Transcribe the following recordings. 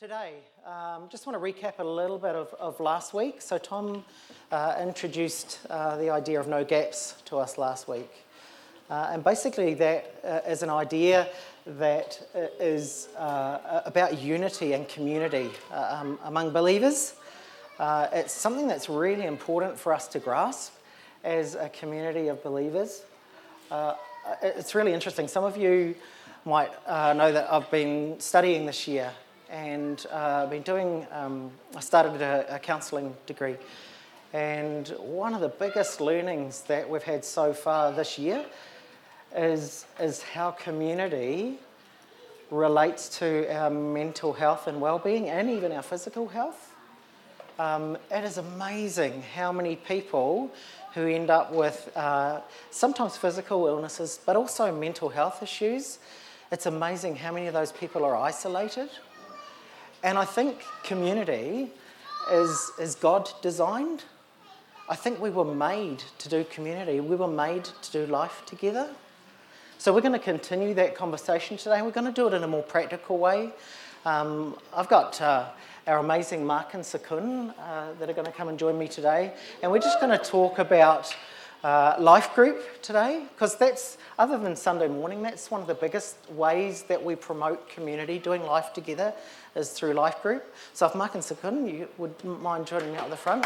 Today, just want to recap a little bit of last week. So Tom introduced the idea of no gaps to us last week. And basically that is an idea that is about unity and community among believers. It's something that's really important for us to grasp as a community of believers. It's really interesting. Some of you might know that I've been studying this year and been doing, I started a counselling degree, and one of the biggest learnings that we've had so far this year is how community relates to our mental health and well-being and even our physical health. It is amazing how many people who end up with sometimes physical illnesses but also mental health issues. It's amazing how many of those people are isolated. And I think community is God designed. I think we were made to do community. We were made to do life together. So we're going to continue that conversation today. We're going to do it in a more practical way. I've got our amazing Mark and Sakun that are going to come and join me today. And we're just going to talk about life group today, because that's, other than Sunday morning, that's one of the biggest ways that we promote community, doing life together, is through life group. So if Mark and Sakun, you would mind joining me out the front.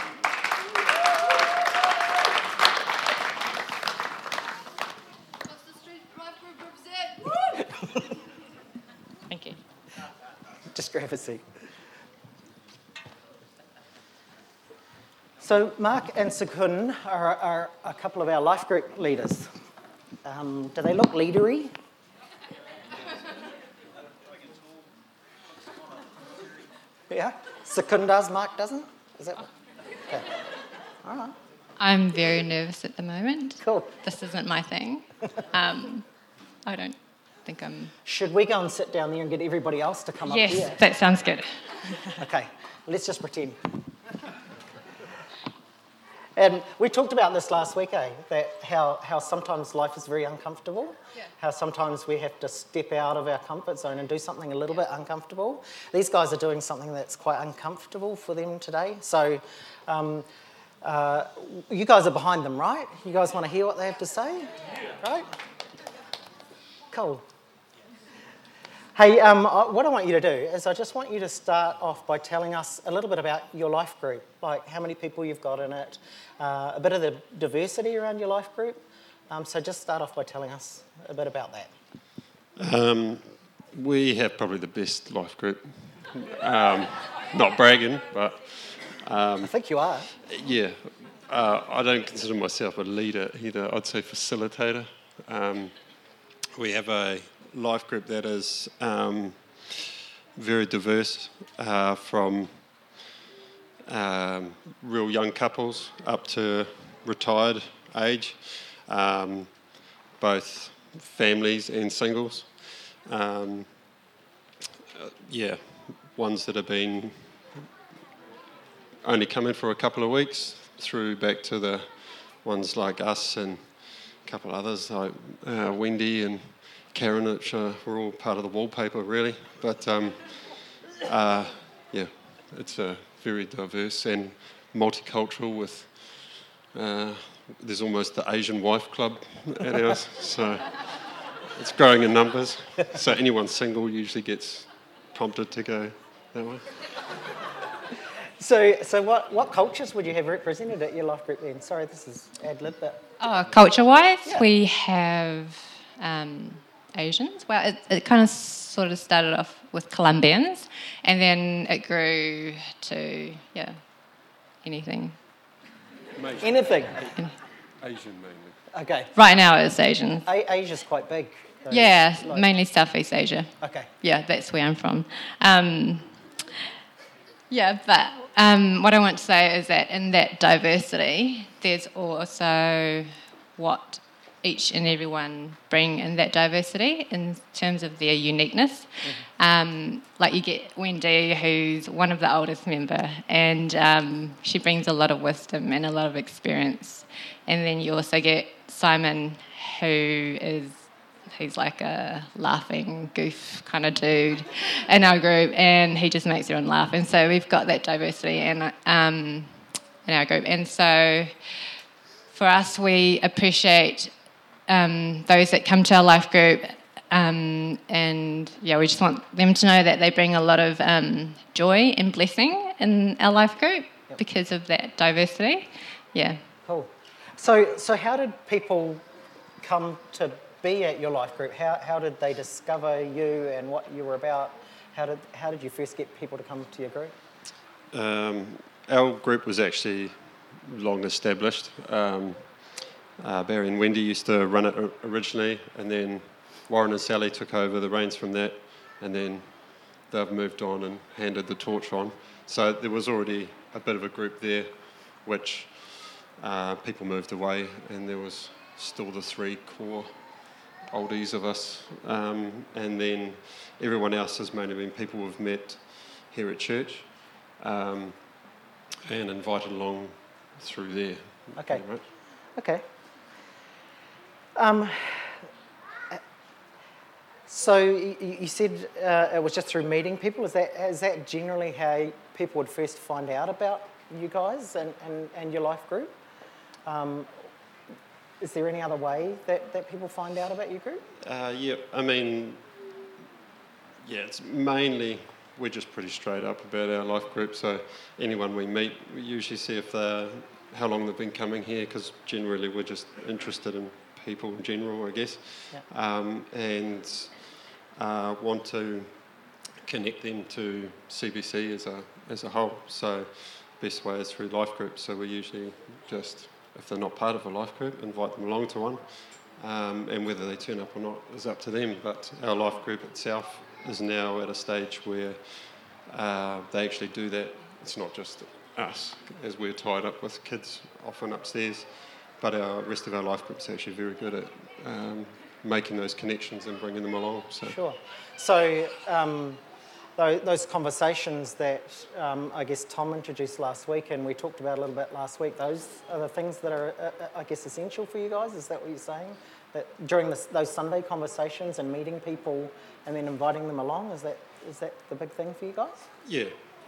Thank you. Just grab a seat. So Mark and Sakun are a couple of our life group leaders. Do they look leadery? Yeah? Sakun does, Mark doesn't? Is that what? Okay. All right. I'm very nervous at the moment. Cool. This isn't my thing. I don't think I'm... Should we go and sit down there and get everybody else to come up here? Yes, that sounds good. Okay, let's just pretend. And we talked about this last week, that how sometimes life is very uncomfortable, how sometimes we have to step out of our comfort zone and do something a little bit uncomfortable. These guys are doing something that's quite uncomfortable for them today. So you guys are behind them, right? You guys want to hear what they have to say? Yeah. Right? Cool. Hey, what I want you to do is I just want you to start off by telling us a little bit about your life group, like how many people you've got in it, a bit of the diversity around your life group. So just start off by telling us a bit about that. We have probably the best life group. Not bragging, but... I think you are. Yeah. I don't consider myself a leader either. I'd say facilitator. We have a life group that is very diverse, from real young couples up to retired age, both families and singles. Ones that have been only come in for a couple of weeks, through back to the ones like us and a couple of others like Wendy and Karen, which were all part of the wallpaper, really. But, it's very diverse and multicultural with... there's almost the Asian wife club at ours, so it's growing in numbers. So anyone single usually gets prompted to go that way. So what cultures would you have represented at your life group then? Sorry, this is ad-lib, but... Culture-wise, yeah. We have... Asians. Well, it kind of sort of started off with Colombians, and then it grew to, anything. Anything? Asian mainly. Okay. Right now it's Asian. Asia's quite big. Though. Yeah, mainly Southeast Asia. Okay. Yeah, that's where I'm from. But what I want to say is that in that diversity, there's also what each and everyone bring in that diversity in terms of their uniqueness. Mm-hmm. Like you get Wendy, who's one of the oldest member, and she brings a lot of wisdom and a lot of experience. And then you also get Simon, who is he's like a laughing goof kind of dude in our group, and he just makes everyone laugh. And so we've got that diversity in our group. And so for us, we appreciate those that come to our life group, and we just want them to know that they bring a lot of joy and blessing in our life group because of that diversity. Yeah. Cool. So how did people come to be at your life group? How did they discover you and what you were about? How did you first get people to come to your group? Our group was actually long established. Barry and Wendy used to run it originally, and then Warren and Sally took over the reins from that, and then they've moved on and handed the torch on. So there was already a bit of a group there, which people moved away, and there was still the 3 core oldies of us, and then everyone else has mainly been people we've met here at church, and invited along through there. Okay. Pretty much. Okay. So you said it was just through meeting people. Is that generally how people would first find out about you guys and your life group? Is there any other way that people find out about your group? It's mainly we're just pretty straight up about our life group. So anyone we meet, we usually see if how long they've been coming here, because generally we're just interested in people in general, I guess, and want to connect them to CBC as a whole. So best way is through life groups. So we usually just, if they're not part of a life group, invite them along to one, and whether they turn up or not is up to them. But our life group itself is now at a stage where they actually do that. It's not just us, as we're tied up with kids often upstairs, but our rest of our life group is actually very good at making those connections and bringing them along. So. Sure. So those conversations that I guess Tom introduced last week and we talked about a little bit last week, those are the things that are, I guess, essential for you guys? Is that what you're saying? That during those Sunday conversations and meeting people and then inviting them along, is that the big thing for you guys? Yeah.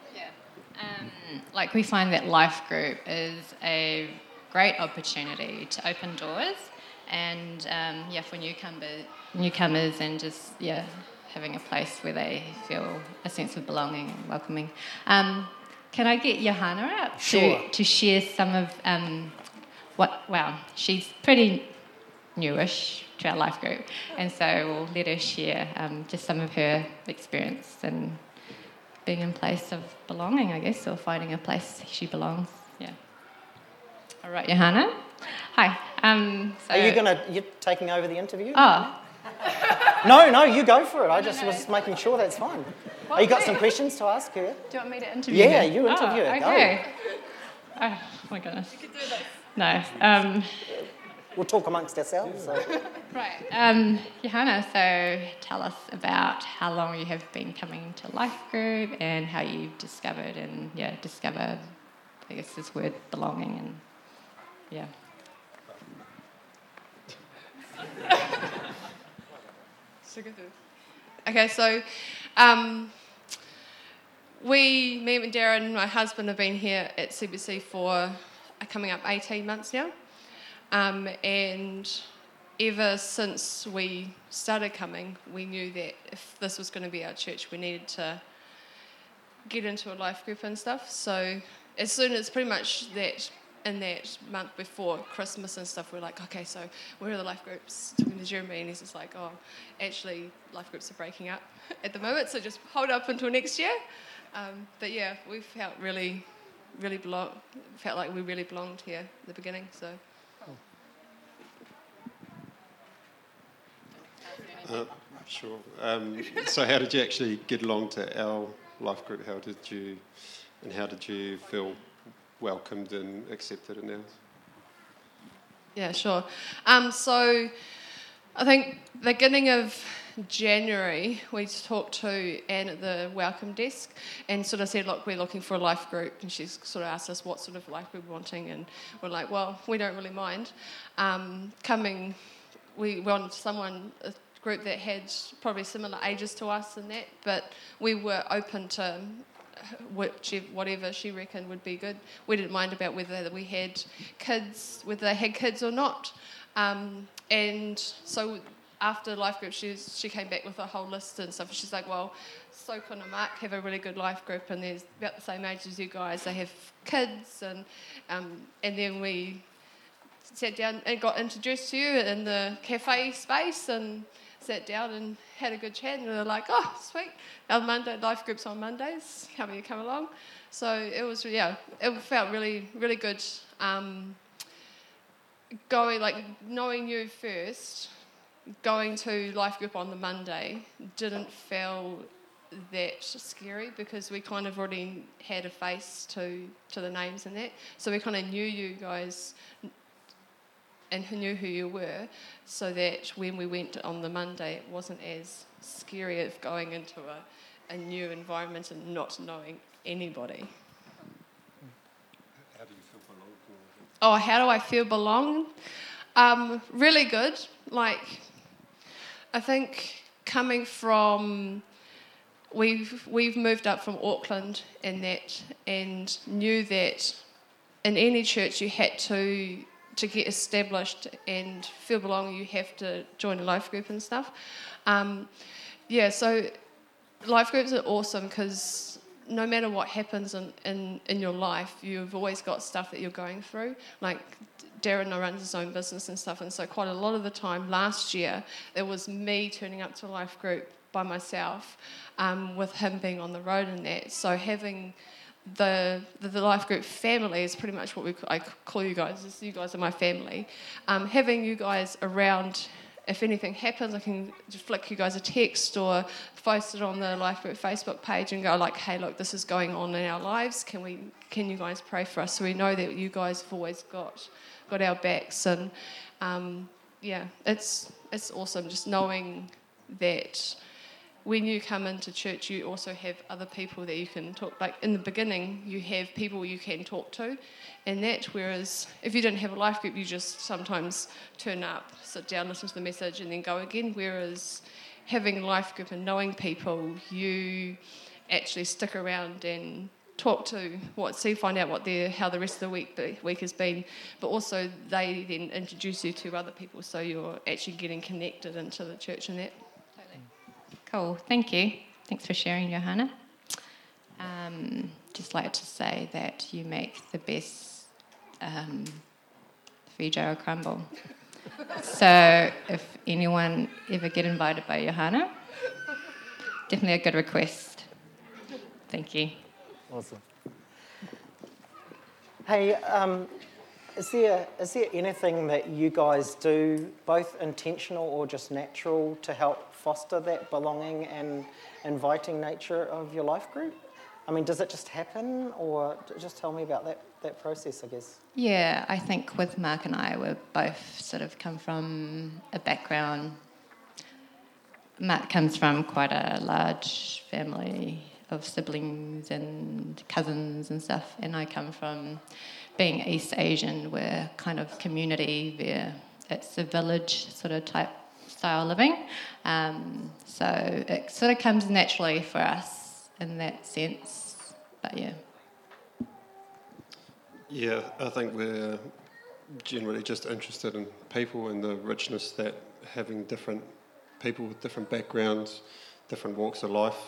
Like we find that life group is a great opportunity to open doors and for newcomers and just having a place where they feel a sense of belonging and welcoming. Can I get Johanna up to share some of she's pretty newish to our life group, and so we'll let her share just some of her experience and being in place of belonging, I guess, or finding a place she belongs. Yeah. All right, Johanna. Hi. You're taking over the interview? Oh. No, you go for it. I just was making sure that's fine. You got some questions to ask her? Do you want me to interview her? Yeah, her? you interview her. Okay. Go. Oh, my goodness. You could do this. No. We'll talk amongst ourselves. So. Right. Johanna, so tell us about how long you have been coming to Life Group and how you discovered I guess, this word belonging and, yeah. Okay, so me and Darren, my husband, have been here at CBC for coming up 18 months now. And ever since we started coming, we knew that if this was going to be our church, we needed to get into a life group and stuff. So as soon as pretty much that in that month before Christmas and stuff, we're like, okay, so where are the life groups? Talking to Jeremy, and he's just like, oh, actually, life groups are breaking up at the moment, so just hold up until next year. But yeah, we felt felt like we really belonged here at the beginning, so. Sure. So how did you actually get along to our life group? How did you feel welcomed and accepted in ours? Yeah, sure. So I think the beginning of January, we talked to Anne at the welcome desk and sort of said, look, we're looking for a life group. And she sort of asked us what sort of life group we're wanting. And we're like, well, we don't really mind coming. We want someone, a group that had probably similar ages to us and that, but we were open to whatever she reckoned would be good. We didn't mind about whether we had kids, whether they had kids or not. And so after life group, she came back with a whole list and stuff. She's like, well, Sokon and Mark have a really good life group, and they're about the same age as you guys. They have kids, and then we sat down and got introduced to you in the cafe space and sat down and had a good chat, and we were like, oh, sweet, our life group's on Mondays, can you come along? So it was, it felt really, really good knowing you first, going to life group on the Monday didn't feel that scary because we kind of already had a face to the names and that, so we kind of knew you guys and who knew who you were, so that when we went on the Monday, it wasn't as scary of going into a new environment and not knowing anybody. How do you feel belong? Oh, how do I feel belong? Really good. Like, I think coming from, we've moved up from Auckland and that, and knew that in any church you had to get established and feel belonging, you have to join a life group and stuff. So life groups are awesome because no matter what happens in your life, you've always got stuff that you're going through. Like Darren runs his own business and stuff, and so quite a lot of the time last year, it was me turning up to a life group by myself, with him being on the road and that. So having the life group family is pretty much what I call you guys. You guys are my family. Having you guys around, if anything happens, I can just flick you guys a text or post it on the life group Facebook page and go like, hey, look, this is going on in our lives. Can you guys pray for us? So we know that you guys have always got our backs. And it's awesome just knowing that when you come into church, you also have other people that you can talk. Like in the beginning, you have people you can talk to, and that. Whereas if you didn't have a life group, you just sometimes turn up, sit down, listen to the message, and then go again. Whereas having a life group and knowing people, you actually stick around and talk to find out how the rest of the week has been. But also they then introduce you to other people, so you're actually getting connected into the church and that. Cool, thank you. Thanks for sharing, Johanna. Just like to say that you make the best Feijoa crumble. So if anyone ever get invited by Johanna, definitely a good request. Thank you. Awesome. Hey, is there anything that you guys do, both intentional or just natural, to help foster that belonging and inviting nature of your life group? I mean, does it just happen, or just tell me about that process, I guess? Yeah, I think with Mark and I, we're both sort of come from a background. Mark comes from quite a large family of siblings and cousins and stuff, and I come from being East Asian, where kind of community, where it's a village sort of type style living. So it sort of comes naturally for us in that sense, but yeah. Yeah, I think we're generally just interested in people and the richness that having different people with different backgrounds, different walks of life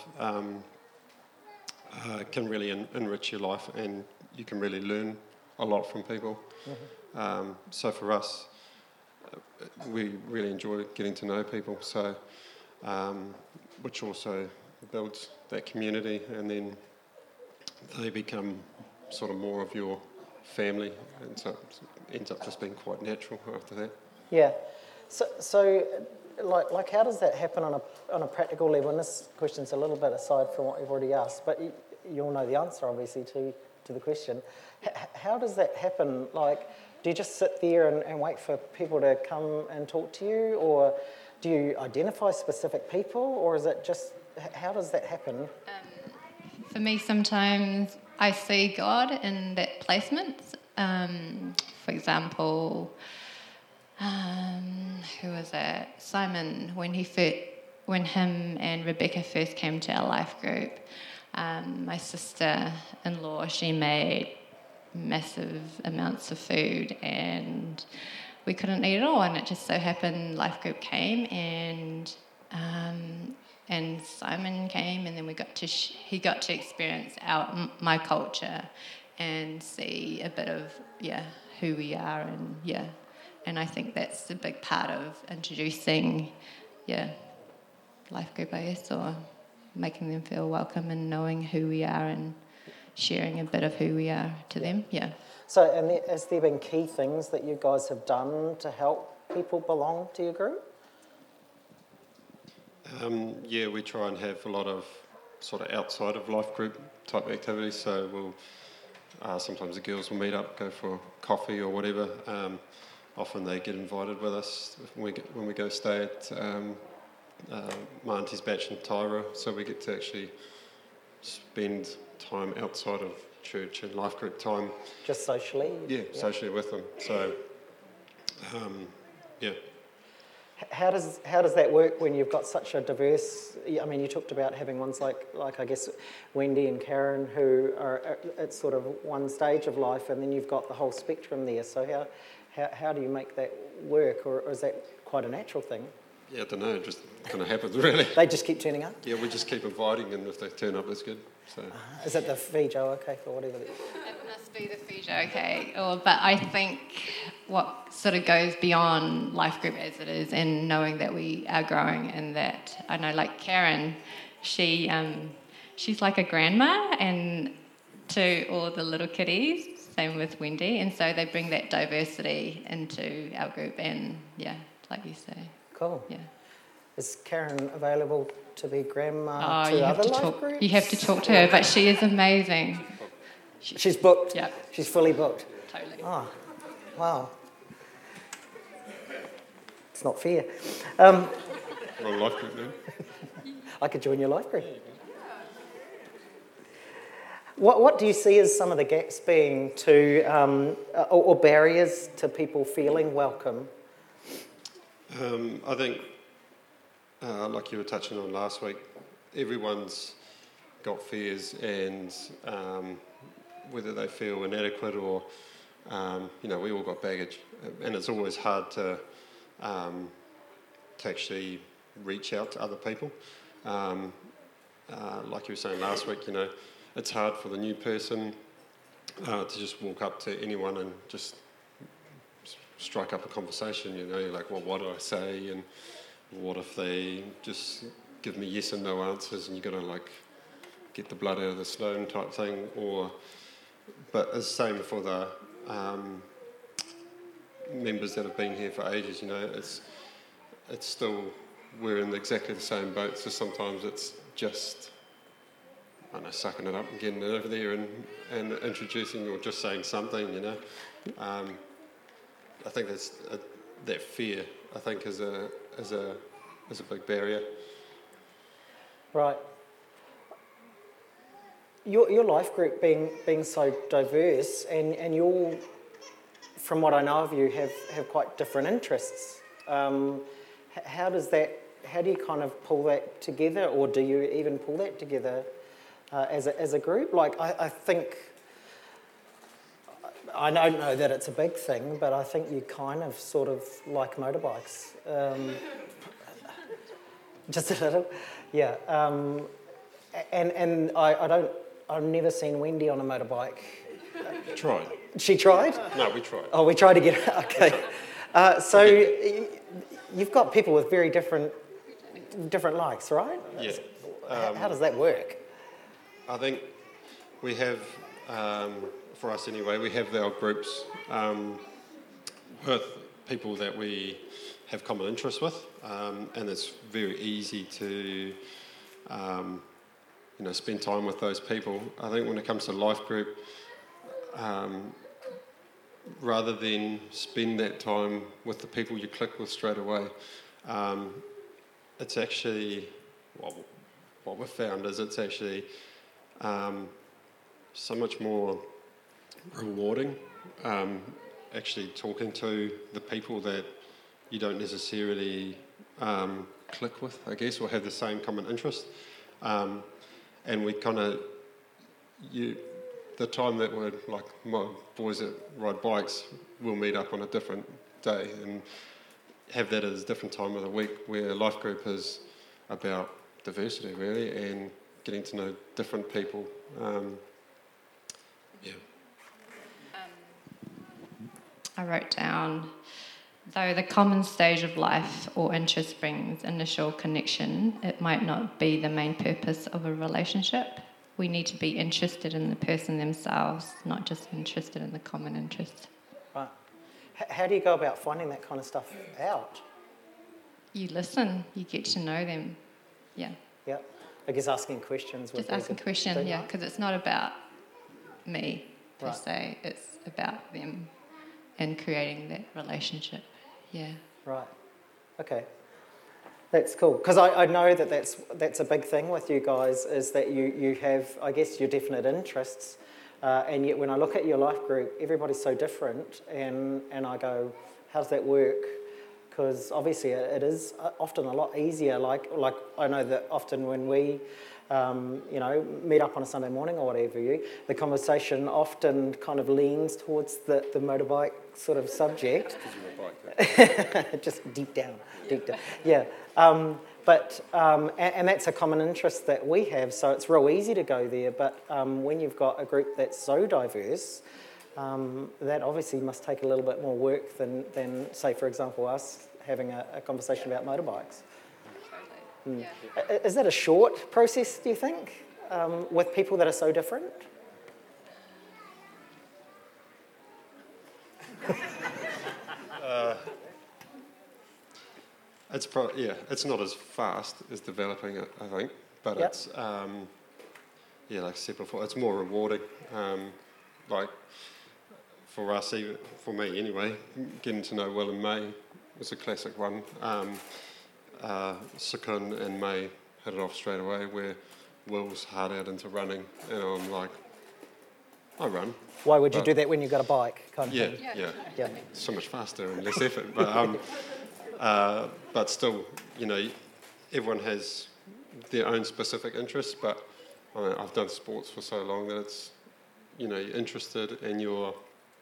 can really enrich your life, and you can really learn a lot from people. Mm-hmm. So for us, we really enjoy getting to know people, so which also builds that community, and then they become sort of more of your family, and so it ends up just being quite natural after that. Yeah. So like how does that happen on a practical level? And this question's a little bit aside from what you've already asked, but you all know the answer, obviously, to the question. How does that happen? Like, do you just sit there and wait for people to come and talk to you, or do you identify specific people, or is it just, how does that happen? For me, sometimes I see God in that placement. For example, Who was it? Simon, when him and Rebecca first came to our life group, my sister-in-law, she made massive amounts of food and we couldn't eat it all, and it just so happened life group came and Simon came, and then he got to experience my culture and see a bit of who we are, and I think that's a big part of introducing life group, I guess, or making them feel welcome and knowing who we are and sharing a bit of who we are to them. So, and has there been key things that you guys have done to help people belong to your group? We try and have a lot of sort of outside of life group type activities. So we'll sometimes the girls will meet up, go for coffee or whatever. Often they get invited with us when we go stay at my auntie's batch in Taira. So we get to actually spend time outside of church and life group time. Just socially? Yeah, socially with them. So, How does that work when you've got such a diverse... I mean, you talked about having ones like I guess, Wendy and Karen, who are at sort of one stage of life, and then you've got the whole spectrum there. So how do you make that work, or is that quite a natural thing? Yeah, I don't know, it just kind of happens, really. They just keep turning up? Yeah, we just keep inviting, and if they turn up, that's good. So. Is it the Fijo okay or whatever? It must be the Fijo okay. But I think what sort of goes beyond life group as it is, and knowing that we are growing, and that I know, like Karen, she's like a grandma and to all the little kiddies. Same with Wendy, and so they bring that diversity into our group, and like you say. Cool. Yeah. Is Karen available to be grandma to other life groups? You have to talk to her, but she is amazing. She's booked? Yeah. She's fully booked? Totally. Oh, wow. It's not fair. We're on life group then. I could join your life group. What do you see as some of the gaps being to, or barriers to people feeling welcome? I think, like you were touching on last week, everyone's got fears, and whether they feel inadequate or, we all got baggage, and it's always hard to actually reach out to other people. Like you were saying last week, it's hard for the new person to just walk up to anyone and just strike up a conversation. You're like, well, what do I say? And what if they just give me yes and no answers, and you've got to get the blood out of the stone type thing? But it's the same for the members that have been here for ages. It's still, we're in exactly the same boat. So sometimes it's just, sucking it up and getting it over there and introducing or just saying something. I think that's that fear, I think, is a big barrier. Right. Your life group being so diverse, and you all, from what I know of you, have quite different interests. How do you kind of pull that together, or do you even pull that together as a group? I think, I don't know that it's a big thing, but I think you kind of sort of like motorbikes. Just a little, yeah. And I've never seen Wendy on a motorbike. Tried. She tried? No, we tried. Oh, we tried to get her, okay. So you've got people with very different likes, right? Yeah. How does that work? I think we have, for us anyway, we have our groups with people that we have common interests with, and it's very easy to spend time with those people. I think when it comes to life group, rather than spend that time with the people you click with straight away, it's actually, what we've found is it's actually so much more rewarding, actually talking to the people that you don't necessarily click with, I guess, or have the same common interest. And we kind of, the time that we're, like my boys that ride bikes, we'll meet up on a different day and have that as a different time of the week, where life group is about diversity, really, and getting to know different people. I wrote down, though the common stage of life or interest brings initial connection, it might not be the main purpose of a relationship. We need to be interested in the person themselves, not just interested in the common interest. Right. How do you go about finding that kind of stuff out? You listen, you get to know them. Yeah. Yeah. I guess asking questions. Just asking questions, thing, yeah, right? because it's not about me per Right. se, it's about them and creating that relationship. Yeah. Right. Okay. That's cool. Because I know that that's a big thing with you guys, is that you have, I guess, your definite interests. And yet when I look at your life group, everybody's so different. And I go, how does that work? Because obviously it is often a lot easier. Like I know that often when we, meet up on a Sunday morning or whatever, the conversation often kind of leans towards the motorbike sort of subject. Just deep down. Yeah. And that's a common interest that we have, so it's real easy to go there. But when you've got a group that's so diverse, that obviously must take a little bit more work than say, for example, us having a conversation about motorbikes. Mm. Is that a short process, do you think, with people that are so different? It's not as fast as developing it, I think, but Yep. it's, like I said before, it's more rewarding. Like, for us, even for me anyway, getting to know Will and May was a classic one. Sukun and May hit it off straight away, where Will's hard out into running, and I'm like, I run. Why would you do that when you've got a bike, kind of Yeah, thing? yeah. So much faster and less effort. But still, everyone has their own specific interests. But I've done sports for so long that it's, you're interested and you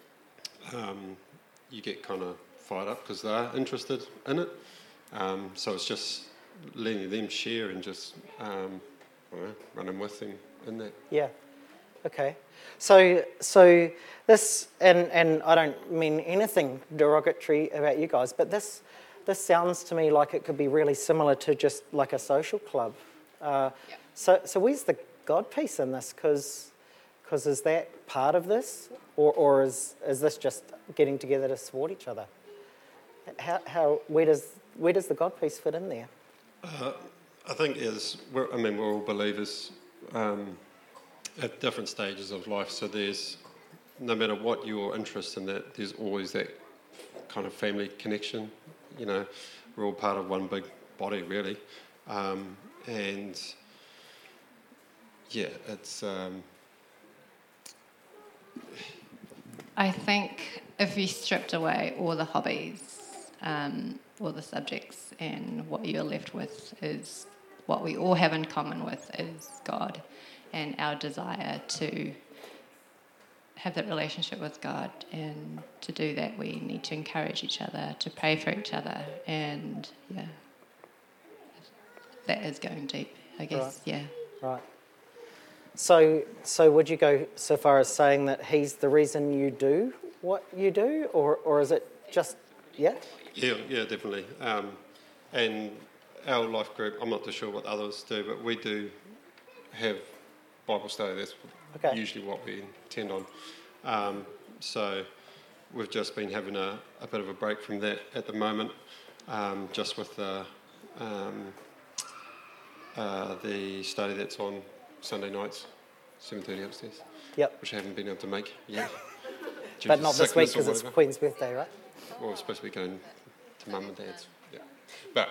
get kind of fired up because they're interested in it. So it's just letting them share and just running with them in that. Yeah. Okay. So this, and I don't mean anything derogatory about you guys, but this sounds to me like it could be really similar to just like a social club. So where's the God piece in this? Because is that part of this, or is this just getting together to support each other? Where does the God piece fit in there? I think we're all believers at different stages of life. So there's, no matter what your interest in that, there's always that kind of family connection. We're all part of one big body, really. And yeah, it's. I think if you stripped away all the hobbies, all the subjects, and what you're left with is what we all have in common with is God and our desire to have that relationship with God. And to do that, we need to encourage each other, to pray for each other, and that is going deep, I guess. Right. Yeah. Right. So would you go so far as saying that he's the reason you do what you do, or is it just, yeah? Yeah, definitely. And our life group, I'm not too sure what others do, but we do have Bible study. That's usually what we intend on. So we've just been having a bit of a break from that at the moment, just with the study that's on Sunday nights, 7:30 upstairs. Yep. Which I haven't been able to make yet. But not this week because it's Queen's birthday, right? Well, we're supposed to be going to Mum and Dad's. Yeah. But,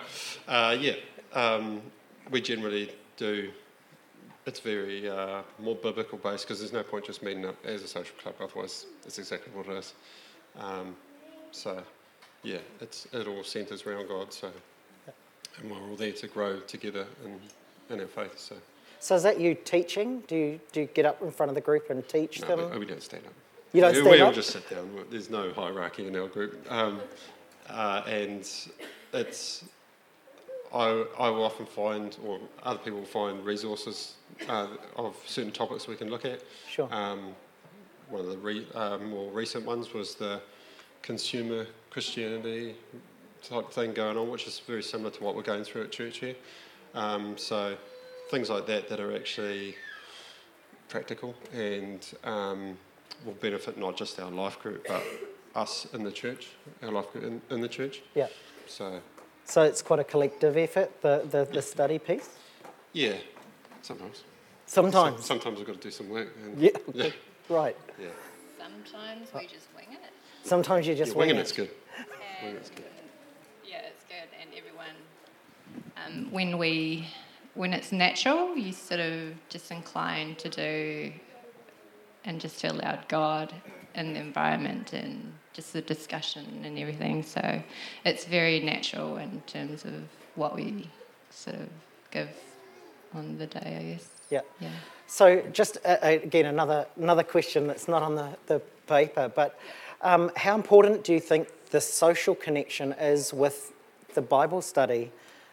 we generally do, it's very more biblical based, because there's no point just meeting up as a social club, otherwise it's exactly what it is. So, yeah, it all centres around God. So, and we're all there to grow together in our faith. So is that you teaching? Do you get up in front of the group and teach them? We don't stand up. You don't stand we all up? just sit down. There's no hierarchy in our group, and it's. I will often find, or other people will find, resources of certain topics we can look at. Sure. One of the more recent ones was the consumer Christianity type thing going on, which is very similar to what we're going through at church here. So things like that are actually practical and will benefit not just our life group, but us in the church, our life group in the church. Yeah. So it's quite a collective effort, the study piece? yeah, sometimes. Sometimes we've got to do some work. Yeah. Right. Yeah. Sometimes we just wing it. Sometimes you just wing winging it. it's good. And Winging it's good. yeah, it's good. And everyone, when it's natural, you sort of just incline to do and just to allow God in the environment and just the discussion and everything. So it's very natural in terms of what we sort of give on the day, I guess. Yeah. Yeah. So just again, another question that's not on the paper, but how important do you think the social connection is with the Bible study?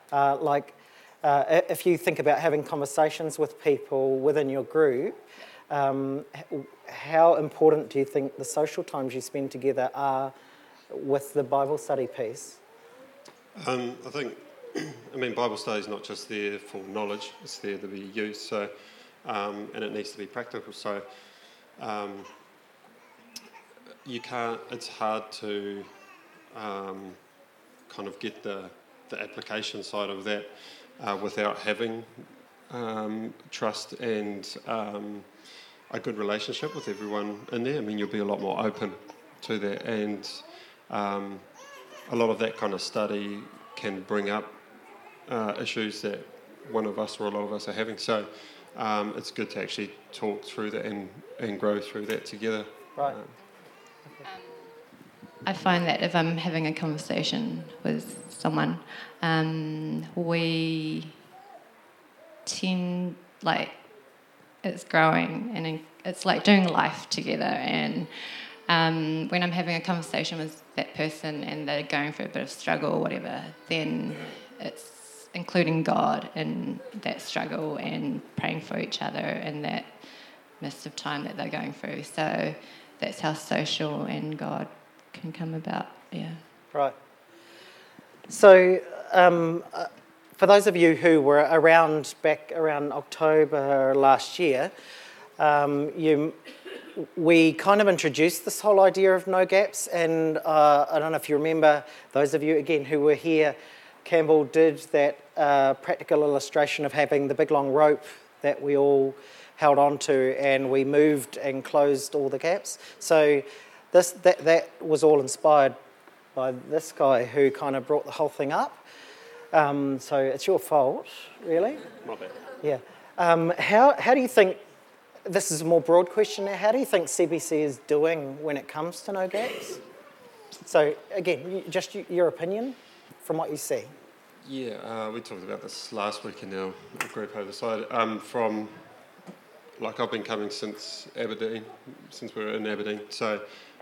If you think about having conversations with people within your group, how important do you think the social times you spend together are with the Bible study piece? I think, Bible study is not just there for knowledge; it's there to be used. So, and it needs to be practical. So, you can't. It's hard to kind of get the application side of that without having trust and a good relationship with everyone in there. You'll be a lot more open to that, and a lot of that kind of study can bring up issues that one of us or a lot of us are having. So it's good to actually talk through that and grow through that together. Right. I find that if I'm having a conversation with someone, we tend, it's growing and it's like doing life together. And when I'm having a conversation with that person and they're going through a bit of struggle or whatever, then it's including God in that struggle and praying for each other in that midst of time that they're going through. So that's how social and God can come about, yeah. Right. So for those of you who were back around October last year, we kind of introduced this whole idea of no gaps, and I don't know if you remember, those of you, again, who were here, Campbell did that practical illustration of having the big long rope that we all held on to, and we moved and closed all the gaps. So that was all inspired by this guy who kind of brought the whole thing up. So it's your fault, really. My bad. Yeah. How do you think, this is a more broad question now, how do you think CBC is doing when it comes to no gaps? So again, just your opinion from what you see. Yeah, we talked about this last week in our group oversight. I've been coming since Aberdeen, since we were in Aberdeen. So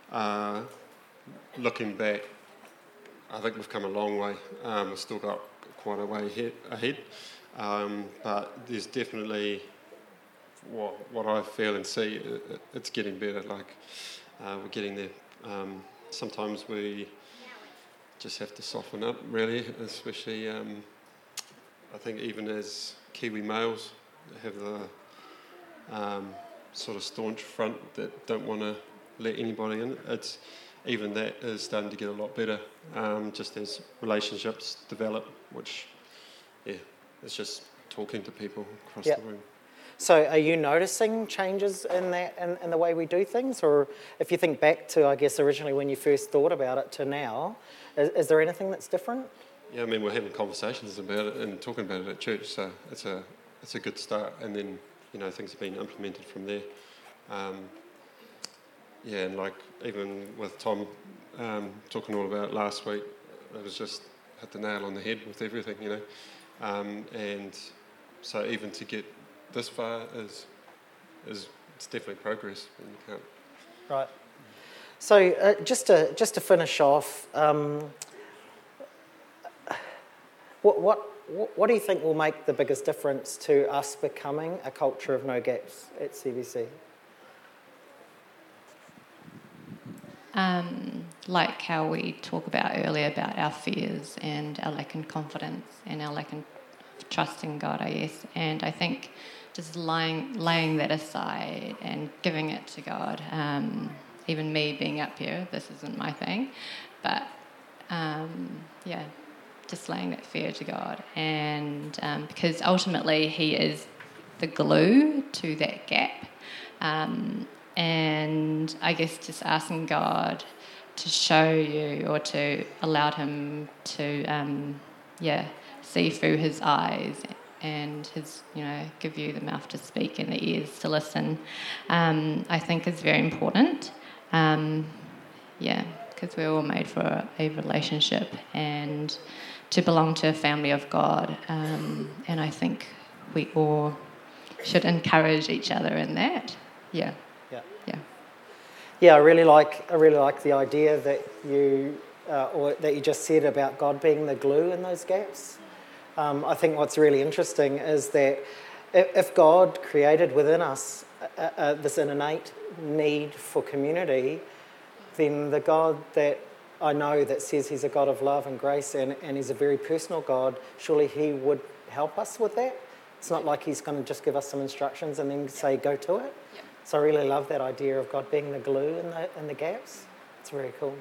looking back, I think we've come a long way. We've still got quite a way ahead. But there's definitely what I feel and see, it's getting better. We're getting there. Sometimes we just have to soften up, really, especially I think even as Kiwi males have the sort of staunch front that don't want to let anybody in. Even that is starting to get a lot better, just as relationships develop, which, it's just talking to people across the room. So are you noticing changes in that, in the way we do things? Or if you think back to, I guess, originally when you first thought about it to now, is there anything that's different? Yeah, we're having conversations about it and talking about it at church, so it's a good start. And then, things have been implemented from there. yeah, and like even with Tom talking all about it last week, it was just hit the nail on the head with everything, you know. And so even to get this far is it's definitely progress. And you can't. Right. So just to finish off, what do you think will make the biggest difference to us becoming a culture of no gaps at CBC? Like how we talked about earlier about our fears and our lack in confidence and our lack in trust in God, I guess. And I think just laying that aside and giving it to God. Even me being up here, this isn't my thing, but yeah, just laying that fear to God. And because ultimately He is the glue to that gap. And I guess just asking God to show you or to allow Him to, see through His eyes and His, give you the mouth to speak and the ears to listen, I think is very important. Because we're all made for a relationship and to belong to a family of God. And I think we all should encourage each other in that. Yeah. Yeah, I really like the idea that you just said about God being the glue in those gaps. I think what's really interesting is that if God created within us this innate need for community, then the God that I know that says He's a God of love and grace and He's a very personal God, surely He would help us with that. It's not like He's going to just give us some instructions and then say, go to it. Yeah. So I really love that idea of God being the glue in the gaps. It's very cool.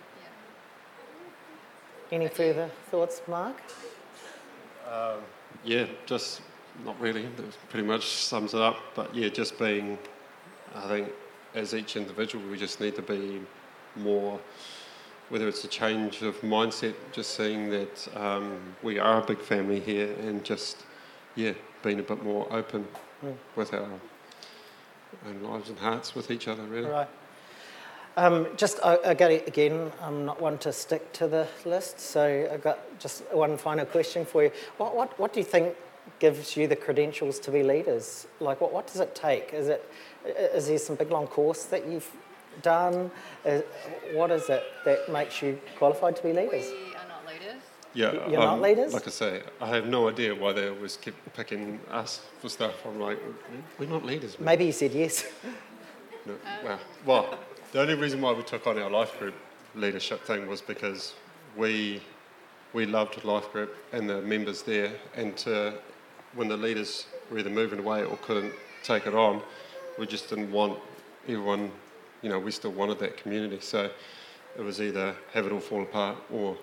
Yeah. Any further thoughts, Mark? Just not really. That pretty much sums it up. But yeah, just being, I think, as each individual, we just need to be more, whether it's a change of mindset, just seeing that we are a big family here and just, being a bit more open with our own lives and hearts with each other, really. Right. Again, I'm not one to stick to the list, so I've got just one final question for you. What do you think gives you the credentials to be leaders? Like, what does it take? Is there some big long course that you've done? What is it that makes you qualified to be leaders? We are not leaders. Yeah, you're not leaders? Like I say, I have no idea why they always keep picking us for stuff. I'm like, we're not leaders, man. Maybe you said yes. No, well, the only reason why we took on our life group leadership thing was because we loved life group and the members there, and when the leaders were either moving away or couldn't take it on, we just didn't want everyone, we still wanted that community. So it was either have it all fall apart or,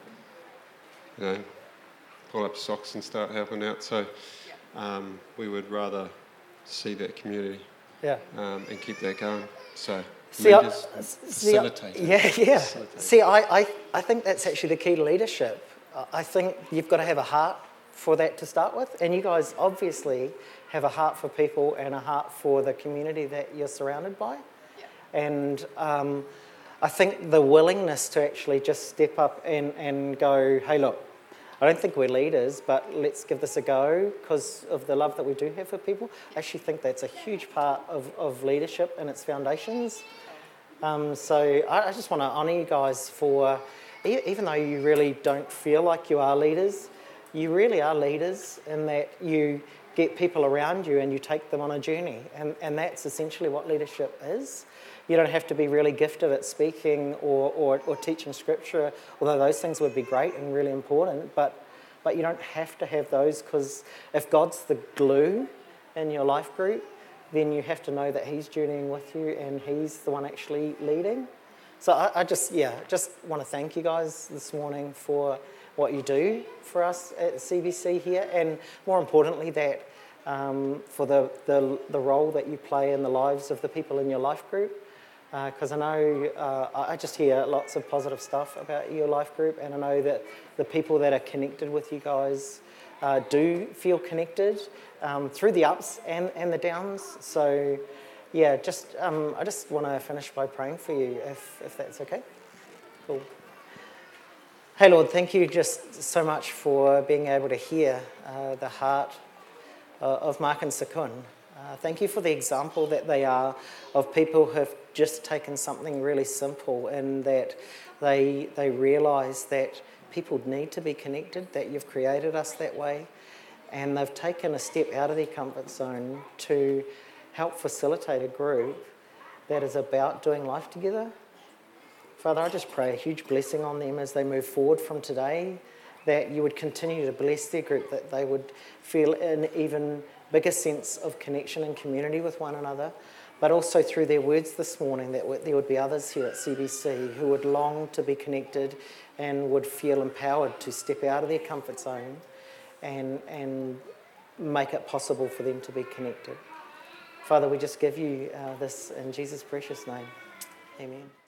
pull up socks and start helping out. So we would rather see that community and keep that going. So leaders, facilitators. Yeah. See, I think that's actually the key to leadership. I think you've got to have a heart for that to start with, and you guys obviously have a heart for people and a heart for the community that you're surrounded by. Yeah. And I think the willingness to actually just step up and go, hey, look, I don't think we're leaders, but let's give this a go because of the love that we do have for people. I actually think that's a huge part of leadership and its foundations. So I just want to honour you guys for, even though you really don't feel like you are leaders, you really are leaders in that you get people around you and you take them on a journey. And that's essentially what leadership is. You don't have to be really gifted at speaking or teaching scripture, although those things would be great and really important, but you don't have to have those, because if God's the glue in your life group, then you have to know that He's journeying with you and He's the one actually leading. So I just want to thank you guys this morning for what you do for us at CBC here, and more importantly that for the role that you play in the lives of the people in your life group. Because I know I just hear lots of positive stuff about your life group, and I know that the people that are connected with you guys do feel connected through the ups and the downs. So Yeah, I just want to finish by praying for you, if that's okay. Cool. Hey, Lord, thank you just so much for being able to hear the heart of Mark and Sakun. Thank you for the example that they are of people who have just taken something really simple and that they realise that people need to be connected, that you've created us that way, and they've taken a step out of their comfort zone to help facilitate a group that is about doing life together. Father, I just pray a huge blessing on them as they move forward from today, that you would continue to bless their group, that they would feel an even bigger sense of connection and community with one another, but also through their words this morning, that there would be others here at CBC who would long to be connected and would feel empowered to step out of their comfort zone and make it possible for them to be connected. Father, we just give you this in Jesus' precious name. Amen.